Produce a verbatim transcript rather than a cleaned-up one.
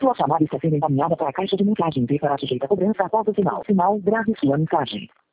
Sua chamada está sendo encaminhada para a caixa de mensagem e será sujeita a cobrança após o sinal. Sinal, grave sua mensagem.